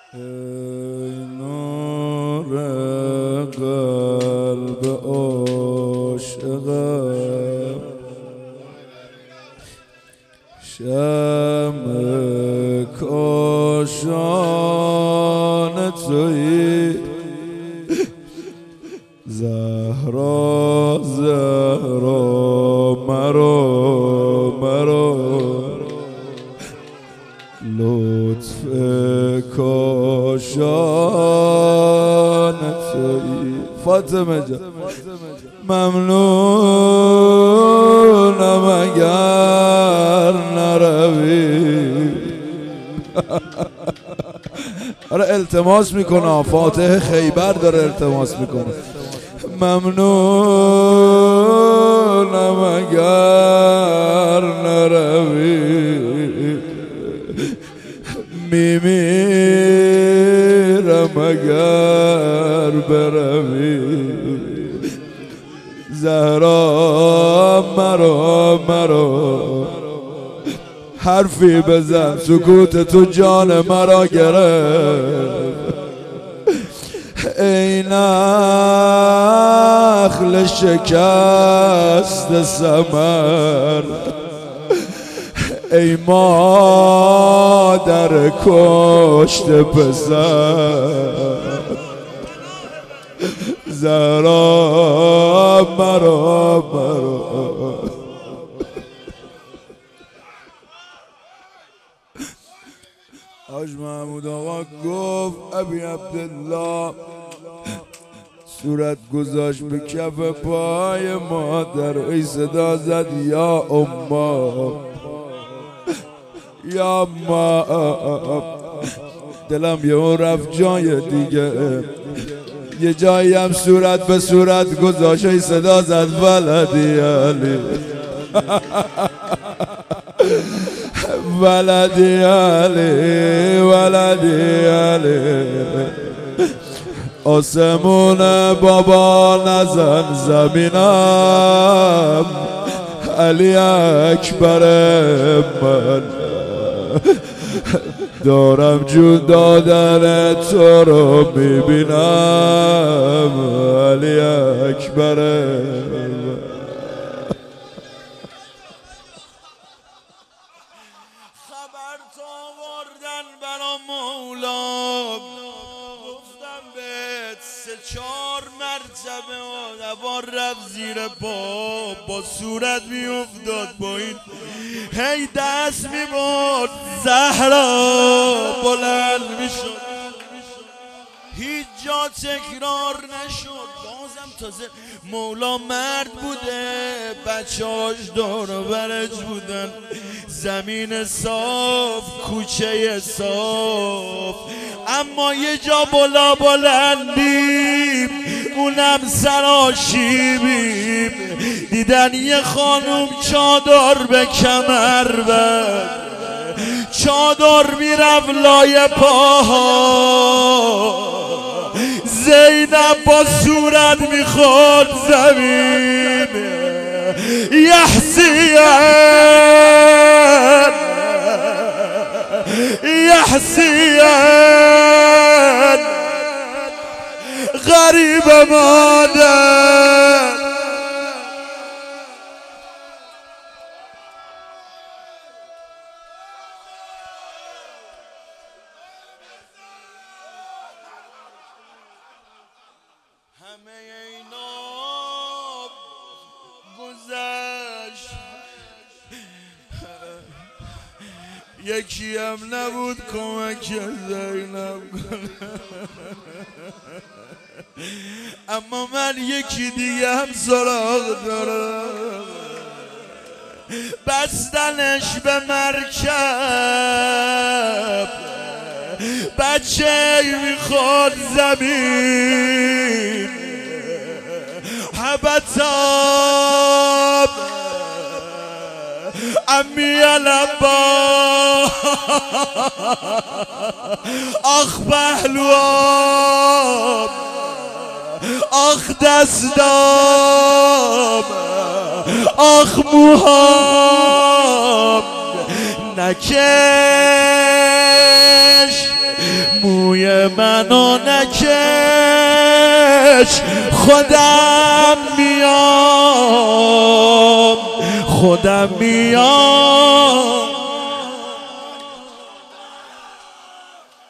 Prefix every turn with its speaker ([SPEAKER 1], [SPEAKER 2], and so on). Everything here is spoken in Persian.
[SPEAKER 1] ای نور قلب عاشقم، شمع کاشان تویی، زهرا زهرا مرا لطف کاشان تویی. فاطمه جان ممنونم اگر نروی. آره التماس میکنه، فاتح خیبر داره التماس میکنه. ممنونم اگر نروی، میمیرم اگر بروی. زهرا مرا حرفی بزن، سکوت تو جان مرا گرفت. ای نخل شکست ثمر، ای مادر کشت پسر، زهرا مرا حاج محمود آقا گفت ابی عبدالله صورت گذاشت به کف پای مادر، ای صدا زد یا اما یا ما. دلم یه اون رفت جای دیگه، یه جایی هم صورت به صورت گذاشت، ای صدا زد ولدی علی ولدی علی ولدی علی. آسمون بابا نزن زمینم، علی اکبر من دارم جون دادن تو رو میبینم، علی اکبر من.
[SPEAKER 2] خبر تو آوردن برا مولا، گفتم بهت 3-4 مرتبه آدبار رفت زیر پا، با صورت میافتاد با این هی دست میبرد، زهرا بلند میشد، هیچ جا تکرار نشد. بازم تازه مولا مرد بوده، بچه‌هاش دور و برش بودن، زمین صاف کوچه صاف، اما یه جا بالا بلندیم اونم سراشیبیم، دیدن یه خانوم چادر به کمر بند، چادر میرفت لای پاها، زینب با صورت میخورد زمین. یحسین غریب مادر، همه اینا گذشت، یکی هم نبود کمک زینب کنه. اما من یکی دیگه هم سراغ دارم، بستنش به مرکب، بچه میخواد زمین، حبتاب امی الابا، آخ پهلوام، آخ دستام، آخ موهام، نکش موی منو نکش خودم میام